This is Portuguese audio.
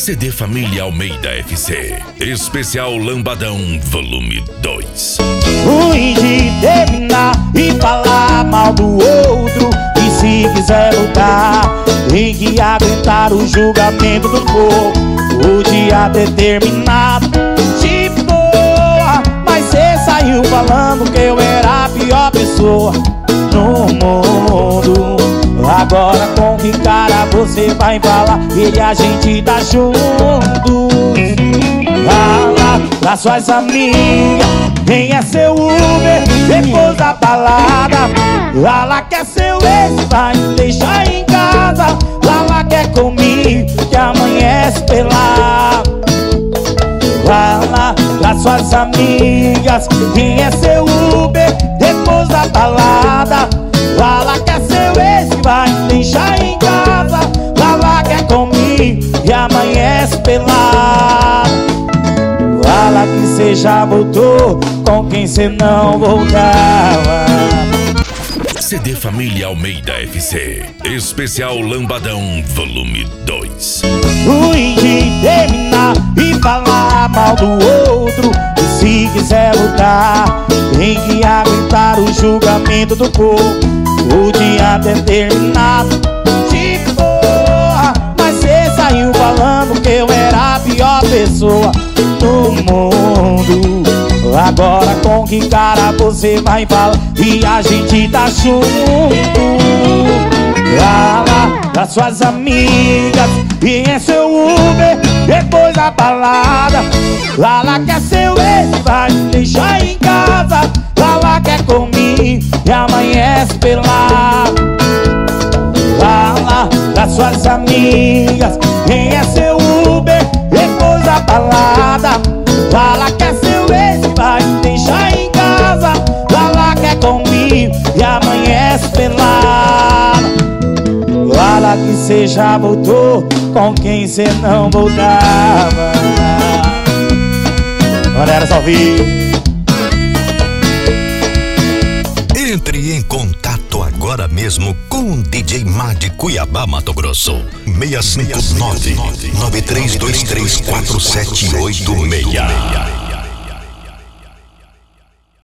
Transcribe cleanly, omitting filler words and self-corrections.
CD Família Almeida FC. Especial Lambadão Volume 2. Ruim de terminar e falar mal do outro. E se quiser lutar, tem que aguentar o julgamento do povo. O dia determinado te perdoa, mas cê saiu falando que eu era a pior pessoa no mundo. Agora com que cara você vai falar que a gente tá junto? Fala das suas amigas, quem é seu Uber depois da balada. Lala quer seu ex, vai me deixar em casa. Lala quer comigo, que amanhece pelado. Fala das suas amigas, quem é seu Uber depois da balada. Lala quer seu ex, vai me deixar em casa. Lala quer comigo, e amanhece pelado. Fala que cê já voltou com quem cê não voltava. CD Família Almeida FC. Especial Lambadão Volume 2. Ruim de terminar e falar mal do outro. E se quiser lutar, tem que aguentar o julgamento do povo. O dia determinado te perdoa, mas cê saiu falando que eu era a pior pessoa do mundo. Agora com que cara você vai falar e a gente tá junto? Fala das suas amigas, quem é seu Uber depois da balada. Lala quer seu ex, vai me deixar em casa. Lala quer comigo e amanhece pelado. Fala das suas amigas, quem é seu Uber depois da balada. Lala quer seu ex, vai me deixar em casa. Lala quer comigo e amanhece pelado. Fala que cê já voltou com quem cê não voltava. Galera, só vi. Entre em contato agora mesmo com o DJ Mar de Cuiabá, Mato Grosso. 659-9323-4786.